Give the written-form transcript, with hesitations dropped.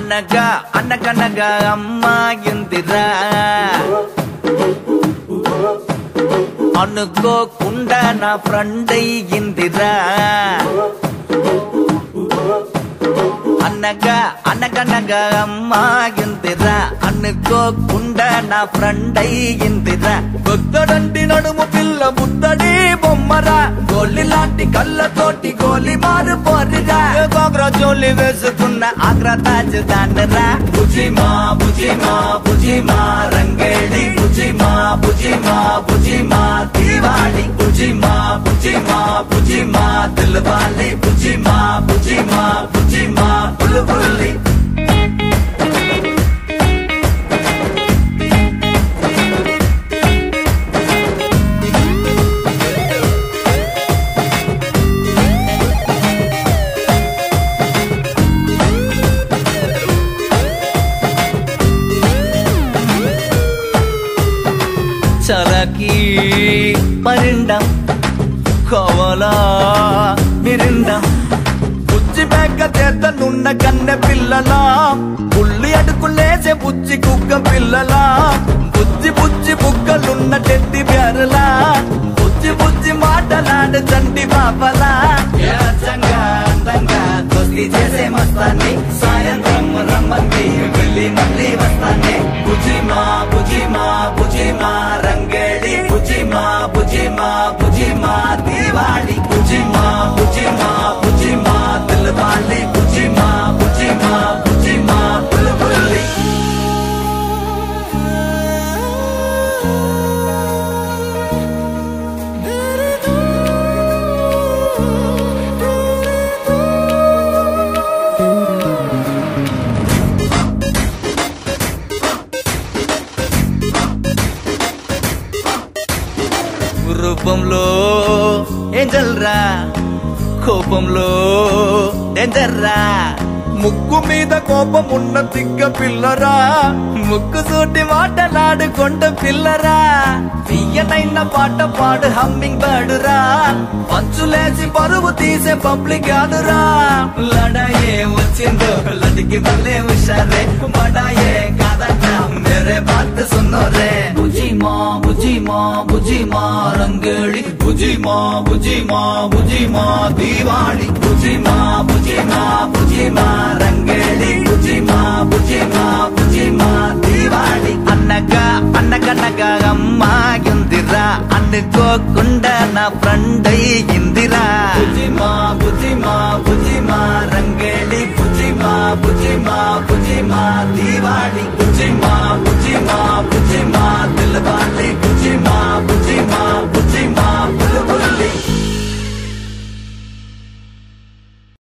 అనగా అనగనగా అమ్మాయిందిరా అనుకోకుండా నా ఫ్రెండ్ అయ్యిందిరా అనగా అనగనగా అమ్మాయిందిరా అనుకోకుండా నా ఫ్రెండ్ అయ్యిందిరా భక్తుడంటి నడుము పిల్ల బుద్ధడి బొమ్మరా గోలి లాంటి కళ్ళతోటి గోలి మారు పోరిరా గోగ్రా జోలి వేసుకున్న ఆగ్రా తాజ్ దానరా బుజిమా బుజిమా బుజిమా రంగేడి బుజిమా బుజిమా బుజిమా దివాళి బుజిమా బుజిమా బుజిమా దిల్వాలే బుజిమా బుజిమా బుజిమా బుల్బులి చలకి పరిండం కోవలా మిరిండం బుజ్జి బెక్క చేతనున్న కన్నె పిల్లలా పుల్లి అడుకులేసే బుజ్జి కుక్క పిల్లలా బుజ్జి బుజ్జి బుక్కలున్న టెడ్డి బేరలా బుజ్జి బుజ్జి మాటలాడు చంటి పాపలా అందంగా అందంగా దోస్తి చేసే మస్తాన్ని సాయంత్రం రమ్మంది వెళ్ళి మళ్ళీ వస్తాన్ని బుజిమా బుజిమా బుజిమా రంగేడి బుజిమా బుజిమా బుజిమా దివాళి బుజిమా బుజిమా బుజిమా దిల్వాలే బుజిమా బుజిమా బుజిమా బుల్బులి రూపంలో ఏంజల్రా కోపంలో డేంజర్రా ముక్కు మీద కోపం ఉన్న తిక్క పిల్లరా ముక్కు సూటి మాటలాడుకొండ పిల్లరా తీయనైన పాట పాడు హమ్మింగ్ బర్డురా పంచులేసి పరువు తీసే పబ్లిక్ కాదురా లడాయే వచ్చిందో లడికి మళ్ళీ హుషారే మడాయే కాదట మేరే బాత్ సున్నో రే బుజిమా బుజిమా బుజిమా రంగేడి బుజిమా బుజిమా బుజిమా దివాళి బుజిమా బుజిమా బుజిమా రంగేడి బుజిమా బుజిమా బుజిమా దివాళి అనగా అనగనగా అమ్మాయిందిరా అనుకోకుండా నా ఫ్రెండ్ అయ్యిందిరా బుజిమా బుజిమా బుజిమా రంగేడి బుజిమా బుజిమా బుజిమా దివాళి బుజిమా బుజిమా బుజిమా దిల్వాలే బుజిమా